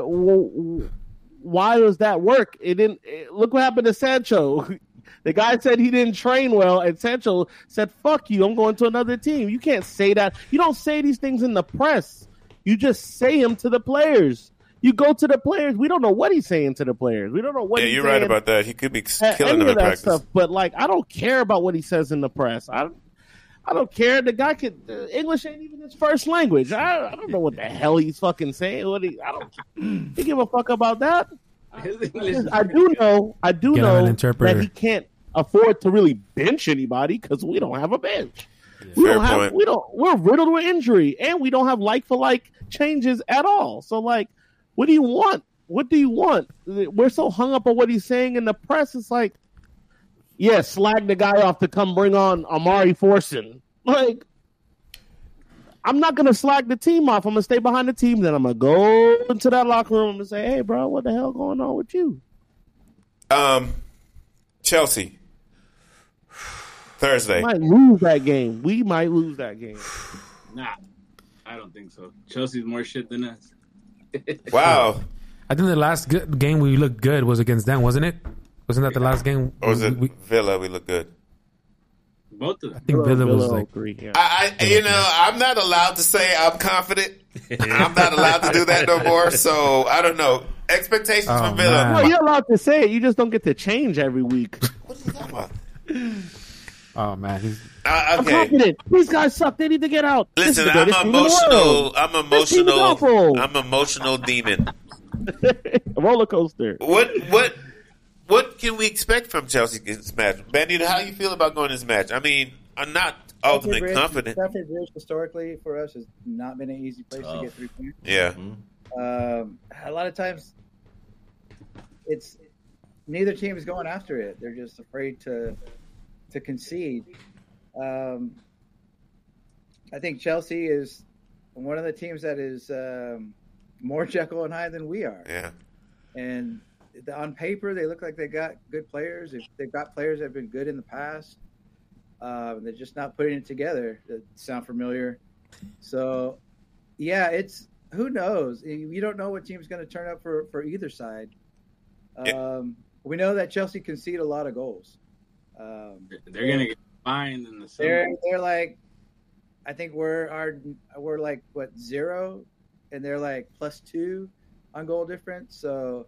Why does that work? It didn't. It, look what happened to Sancho. The guy said he didn't train well, and Sancho said, "Fuck you! I'm going to another team." You can't say that. You don't say these things in the press. You just say them to the players. You go to the players. We don't know what he's saying to the players. We don't know what. Yeah, he's you're saying right about that. He could be at killing any them in of that practice. stuff. But like, I don't care about what he says in the press. I, I don't care. The guy could uh, English ain't even his first language. I, I don't know what the hell he's fucking saying. What he, I don't. He give a fuck about that. His English is I pretty do good. know. I do Get him an know interpreter. that he can't afford to really bench anybody because we don't have a bench. We Fair don't have. point. We don't. We're riddled with injury, and we don't have like for like changes at all. So, like, what do you want? What do you want? We're so hung up on what he's saying in the press. It's like, yeah, slag the guy off to come bring on Amari Forson. Like, I'm not gonna slag the team off. I'm gonna stay behind the team. Then I'm gonna go into that locker room and say, "Hey, bro, what the hell going on with you?" Um, Chelsea Thursday. We might lose that game. We might lose that game. Nah, I don't think so. Chelsea's more shit than us. Wow. I think the last good game we looked good was against them, wasn't it? Wasn't that the last game? Or was it We, Villa? We look good. Both of I them. think Villa was Villa like. three, yeah. I, I, you know, I'm not allowed to say I'm confident. I'm not allowed to do that no more. So I don't know. Expectations Oh, from Villa. man. Well, you're allowed to say it. You just don't get to change every week. What are you talking about? Oh man, he's, Uh, I'm okay. confident. These guys suck. They need to get out. This is Listen, the I'm greatest team in the emotional. world. I'm This team is emotional. awful. I'm emotional demon. A roller coaster. What what what can we expect from Chelsea in this match? Bandit, how you feel about going this match? I mean, I'm not ultimately Bridge, confident. Stamford Bridge historically for us has not been an easy place Tough. to get three points. Yeah. Um, a lot of times, it's neither team is going after it. They're just afraid to to concede. Um, I think Chelsea is one of the teams that is um, more Jekyll and Hyde than we are. Yeah. And the, on paper, they look like they got good players. They've, they've got players that have been good in the past. Uh, they're just not putting it together. That sound familiar? So, yeah, it's who knows. You don't know what team's going to turn up for, for either side. Um, we know that Chelsea concede a lot of goals. Um, They're gonna get fined in the summer. they're they're like, I think we're our we're like what zero, and they're like plus two on goal difference. So,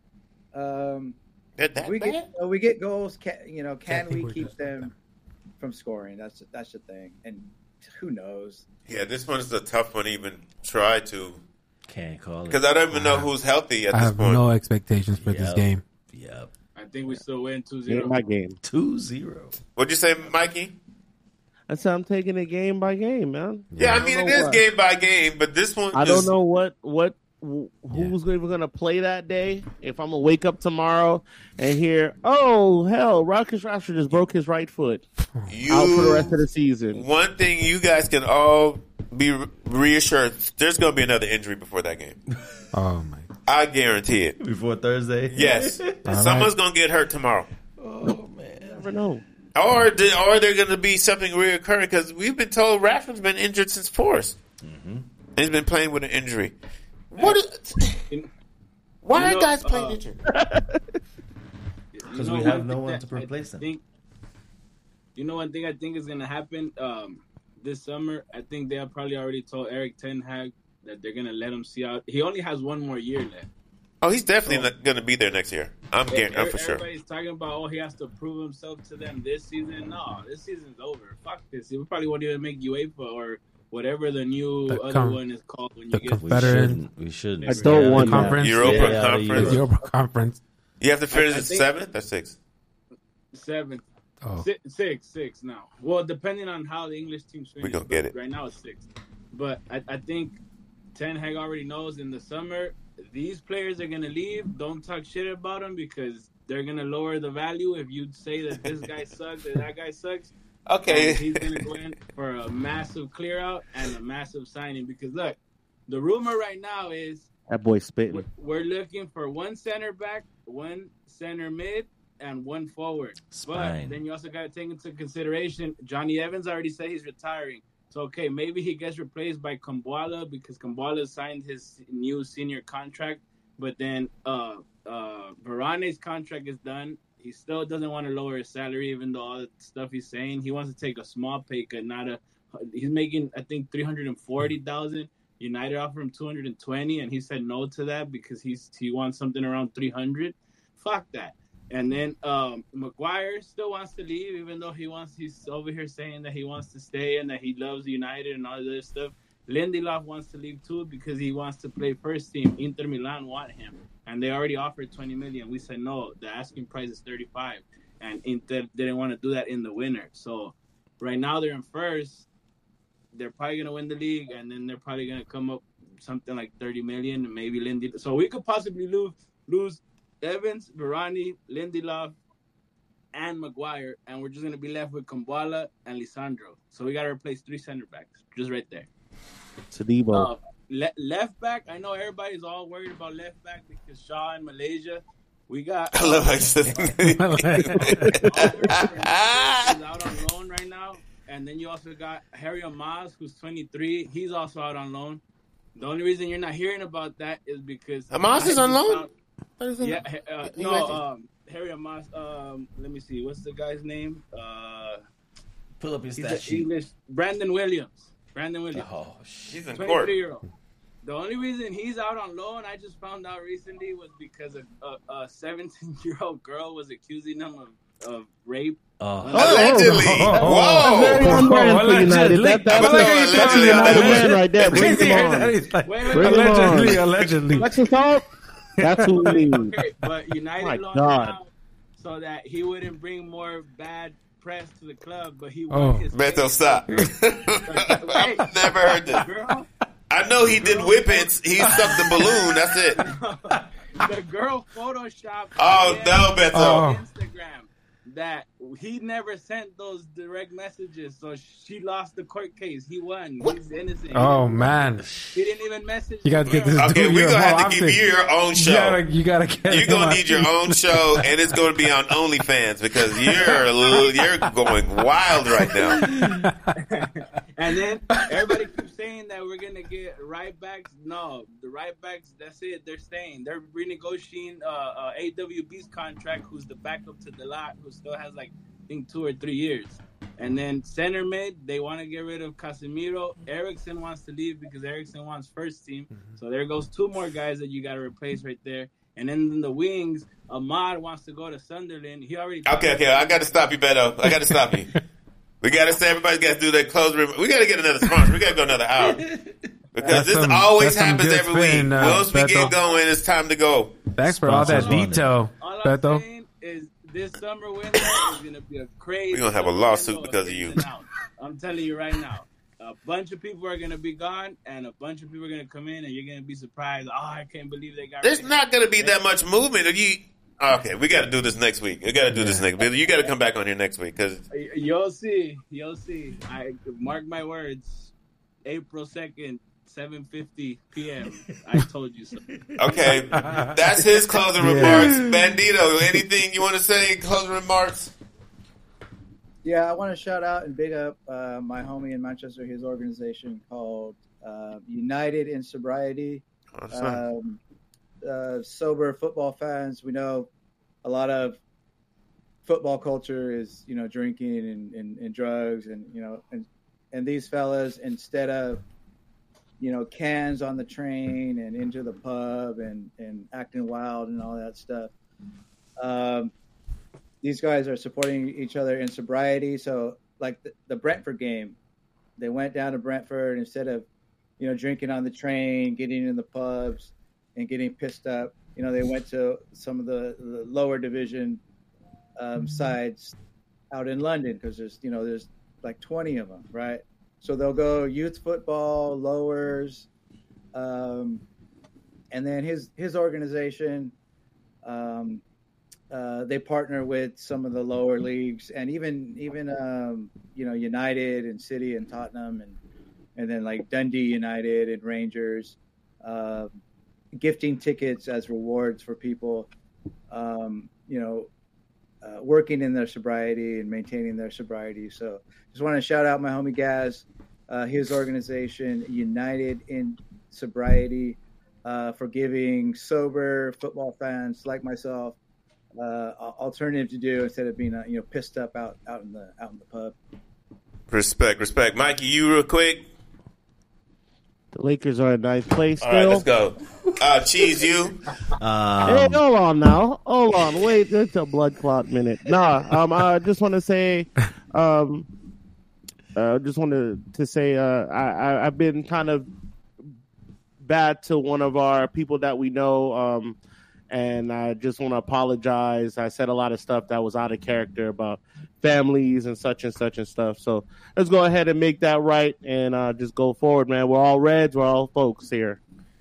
um, They're that we bad? get we get goals. Can, you know, I can think we we're keep just like them that. from scoring? That's that's the thing. And who knows? Yeah, this one is a tough one to even try to Can't call it. because I don't even know who's healthy at I this have point. no expectations for this Yep. game. Yep. I think we still win two Game zero. by game. two zero. What'd you say, Mikey? I said I'm taking it game by game, man. Yeah, I don't mean know it is what. game by game, but this one I is, don't know what what who's even going to play that day. If I'm gonna wake up tomorrow and hear, oh hell, Marcus Rashford just broke his right foot, you. out for the rest of the season. One thing you guys can all be re- reassured: there's going to be another injury before that game. Oh my! I guarantee it. Before Thursday? Yes, someone's going to get hurt tomorrow, Oh, man. Never know. or they, or they're going to be something reoccurring because we've been told Rashford's been injured since Forest. Mm-hmm. He's been playing with an injury. What? Is, why You are know, guys playing uh, injured? Because You know, we one have no thing one that to replace I them. think, you know, one thing I think is going to happen um, this summer. I think they have probably already told Eric Ten Hag that they're going to let him see out. He only has one more year left. Oh, he's definitely not going to be there next year. I'm getting for sure. Everybody's talking about, oh, he has to prove himself to them this season. No, this season's over. Fuck this. We probably won't even make UEFA or whatever the new The other com- one is called when the you get We Better- shouldn't. We shouldn't. I don't Yeah, want yeah. conference. Europa Yeah, yeah, Conference. The Europa Conference. You have to finish I- I at think- seventh or sixth. seventh. Oh, Six, six, six now. Well, depending on how the English teams finish. We gonna but get it. Right now it's six. But I, I think Ten Hag already knows in the summer, these players are going to leave. Don't talk shit about them because they're going to lower the value if you say that this guy sucks or that guy sucks. Okay. And he's going to go in for a massive clear out and a massive signing because, look, the rumor right now is That boy spitting. we're, we're looking for one center back, one center mid, and one forward. Spine. But then you also got to take into consideration Johnny Evans already said he's retiring. So, okay, maybe he gets replaced by Kambuala because Kambuala signed his new senior contract. But then uh, uh, Varane's contract is done. He still doesn't want to lower his salary, even though all the stuff he's saying. He wants to take a small pay cut, not a – he's making, I think, three hundred forty thousand dollars. United offered him two hundred twenty, and he said no to that because he's he wants something around three hundred. Fuck that. And then um, Maguire still wants to leave, even though he wants. He's over here saying that he wants to stay and that he loves United and all this stuff. Lindelof wants to leave too because he wants to play first team. Inter Milan want him, and they already offered twenty million. We said no. The asking price is thirty-five, and Inter didn't want to do that in the winter. So right now they're in first. They're probably gonna win the league, and then they're probably gonna come up something like thirty million, and maybe Lindy. So we could possibly lose lose Evans, Varane, Lindelof, and Maguire, and we're just gonna be left with Kambuala and Lisandro. So we gotta replace three center backs, just right there. Tadibo. Uh, le- left back, I know everybody's all worried about left back because Shaw in Malaysia. We got I love how you said that. He's out on loan right now. And then you also got Harry Amaz, who's twenty-three. He's also out on loan. The only reason you're not hearing about that is because Amaz is on loan? Yeah, uh, You no, guys- um, Harry Amaz. Um, let me see, what's the guy's name? Uh, Pull up your he's stat an sheet. English. Brandon Williams. Brandon Williams. Oh, shit. She's in court. twenty-three year old. The only reason he's out on loan, I just found out recently, was because a, a, a seventeen-year-old girl was accusing him of, of rape. Oh. Allegedly. Oh, Very Whoa. on brand for allegedly. United. That, that's, I'm a, gonna go that's a allegedly. United man right there. Bring Crazy him that on. he's like, Wait, wait, Bring him on. allegedly, allegedly. Lexus Salt? That's who we need. Okay, but United My loaned God. him out so that he wouldn't bring more bad press to the club, but he Oh. won his Beto, case. stop. Hey, I've never heard this. girl, I know he did whippets. He sucked the balloon. That's it. the girl photoshopped Oh, him no, Beto. on Oh. Instagram that he never sent those direct messages, so she lost the court case. He won. He's innocent. Oh man, He didn't even message. you got to get this. Okay, dude we're your going to have whole to give outfit. you your own You show. gotta, you gotta get. You're him going on. to need your own show, and it's going to be on OnlyFans because you're you're going wild right now. And then everybody keeps saying that we're gonna get right backs. No, the right backs. That's it. They're staying. They're renegotiating uh, uh, A W B's contract, who's the backup to Delat, who still has like I think two or three years. And then center mid, they want to get rid of Casemiro. Eriksson wants to leave because Eriksson wants first team. So there goes two more guys that you got to replace right there. And then in the wings, Ahmad wants to go to Sunderland. He already Okay, okay, I got to stop you, Beto. I got to stop you. We got to say everybody's got to do their close. Rem- we got to get another sponsor. We got to go another hour because That's this some- always that's some happens good every spin, week. uh, Once we Beto. get going, it's time to go. Thanks for all that Sponsors wanted. detail, All I'm Beto. saying is this summer window is going to be a crazy. We're gonna have a summer lawsuit window because of ins you. and outs. I'm telling you right now. A bunch of people are going to be gone, and a bunch of people are going to come in, and you're going to be surprised. Oh, I can't believe they got There's rid of not going to be that much movement. If you okay, we got to do this next week. We got to do this next week. You got to come back on here next week because Y- You'll see. You'll see. I mark my words. April second, seven fifty p.m. I told you so. okay, that's his closing Yeah. remarks. Bandito, anything you want to say? in Closing remarks. Yeah, I want to shout out and big up uh, my homie in Manchester, his organization called uh, United in Sobriety. Um, uh, sober football fans, we know a lot of football culture is, you know, drinking and, and, and drugs and, you know, and, and these fellas, instead of, you know, cans on the train and into the pub and, and acting wild and all that stuff, Um, these guys are supporting each other in sobriety. So, like the, the Brentford game, they went down to Brentford instead of, you know, drinking on the train, getting in the pubs, and getting pissed up. You know, they went to some of the, the lower division um, sides out in London because there's, you know, there's like twenty of them, right? So they'll go youth football, lowers, um, and then his his organization, um, uh, they partner with some of the lower leagues, and even even um, you know, United and City and Tottenham, and and then like Dundee United and Rangers. Uh, gifting tickets as rewards for people, um, you know, uh, working in their sobriety and maintaining their sobriety. So just want to shout out my homie Gaz, uh, his organization, United in Sobriety, uh, for giving sober football fans like myself uh, alternative to do instead of being, uh, you know, pissed up out, out in the out in the pub. Respect, respect. Mikey, you real quick. The Lakers are in ninth place still. All right, let's go. Uh, Cheese, you. Um, Hey, hold on now. Hold on. Wait, it's a blood clot minute. Nah, um, I just want to say, um, uh, just wanted to say, uh, I, I, I've been kind of bad to one of our people that we know, um, and I just want to apologize. I said a lot of stuff that was out of character about families and such and such and stuff. So let's go ahead and make that right and uh, just go forward, man. We're all Reds. We're all folks here.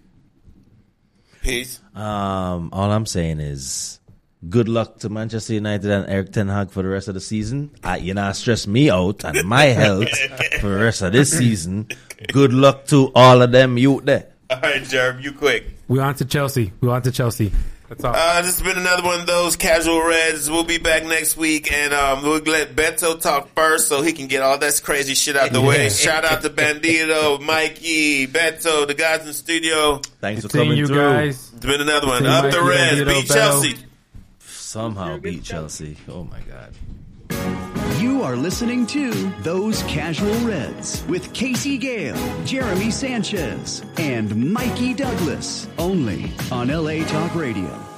Peace. Um, all I'm saying is good luck to Manchester United and Erik ten Hag for the rest of the season. Uh, you know, stress me out and my health for the rest of this season. Good luck to all of them youth there. All right, Jerv, you quick. We on to Chelsea. We on to Chelsea. That's all. Uh, this has been another one of those Casual Reds. We'll be back next week, and um, we'll let Beto talk first so he can get all that crazy shit out the way. Shout out to Bandito, Mikey, Beto, the guys in the studio. Thanks for Seeing coming you through. guys. It's been another one. Team Up Mikey, the Reds, Bandito, beat Beto. Chelsea. Somehow beat Chelsea. Oh my God. You are listening to Those Casual Reds with Casey Gale, Jeremy Sanchez, and Mikey Douglas, only on L A Talk Radio.